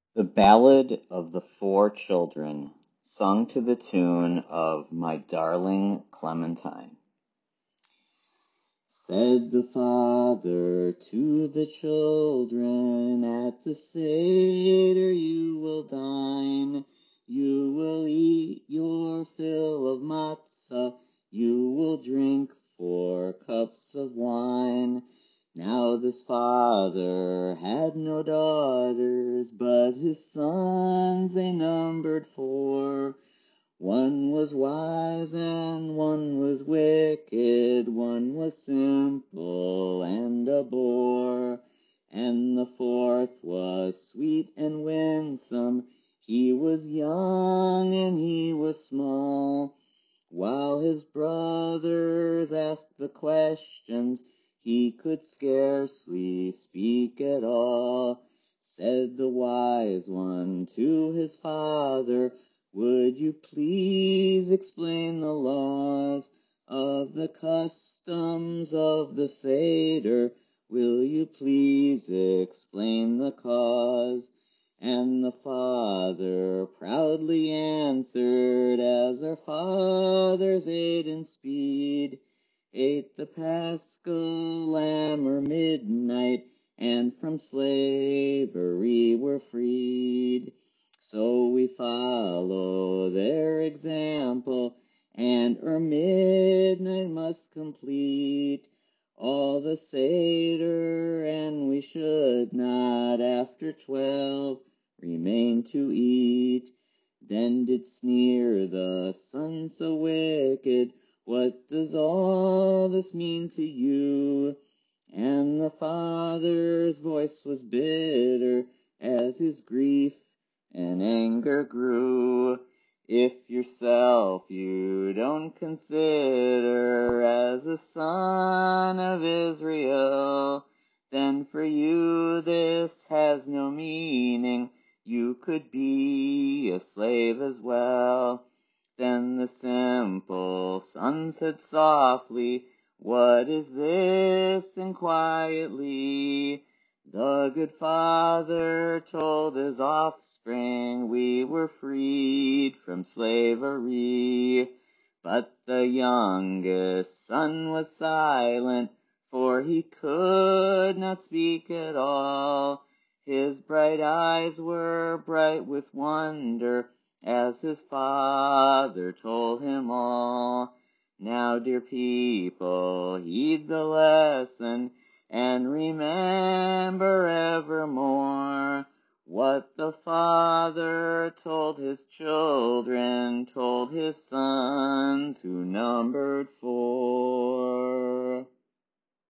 The Ballad of the Four Children, sung to the tune of My Darling Clementine. Said the father to the children, at the Seder you will dine. You will eat your fill of matzah, you will drink 4 cups of wine. Now this father had no daughters, but his sons they numbered 4. One was wise and one was wicked, one was simple and a bore, and the 4th was sweet and winsome. He was young and he was small. While his brothers asked the questions, he could scarcely speak at all. Said the wise one to his father, would you please explain the laws of the customs of the Seder? Will you please explain the cause? And the father proudly answered, as our fathers ate in speed, ate the Paschal lamb or midnight, and from slavery were freed. So we follow their example, and midnight must complete all the Seder, and we should not after 12 remain to eat. Then did sneer the son so wicked, what does all this mean to you? And the father's voice was bitter as his grief and anger grew. If yourself you don't consider as a son of Israel, then for you this has no meaning. You could be a slave as well. Then the simple son said softly, what is this? And quietly the good father told his offspring, we were freed from slavery. But the youngest son was silent, for he could not speak at all. His bright eyes were bright with wonder, as his father told him all. Now, dear people, heed the lesson, and remember evermore what the father told his children, told his sons who numbered 4.